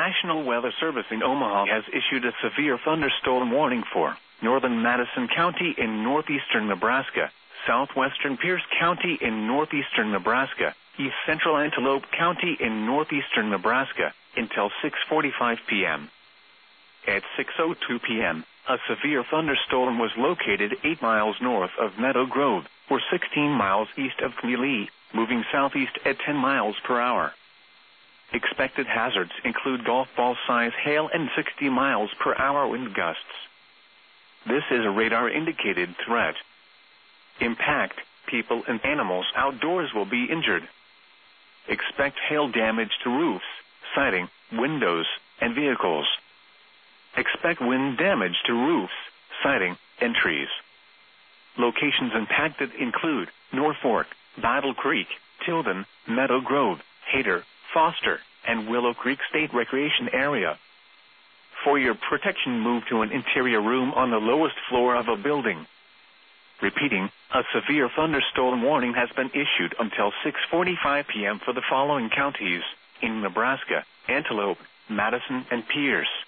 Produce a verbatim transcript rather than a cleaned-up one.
National Weather Service in Omaha has issued a severe thunderstorm warning for northern Madison County in northeastern Nebraska, southwestern Pierce County in northeastern Nebraska, east central Antelope County in northeastern Nebraska, until six forty-five p.m. At six oh two p.m., a severe thunderstorm was located eight miles north of Meadow Grove, or sixteen miles east of Greeley, moving southeast at ten miles per hour. Expected hazards include golf ball size hail and sixty miles per hour wind gusts. This is a radar indicated threat. Impact, people and animals outdoors will be injured. Expect hail damage to roofs, siding, windows, and vehicles. Expect wind damage to roofs, siding, and trees. Locations impacted include North Fork, Battle Creek, Tilden, Meadow Grove, Hayter, Foster, and Willow Creek State Recreation Area. For your protection, move to an interior room on the lowest floor of a building. Repeating, a severe thunderstorm warning has been issued until six forty-five p.m. for the following counties in Nebraska: Antelope, Madison, and Pierce.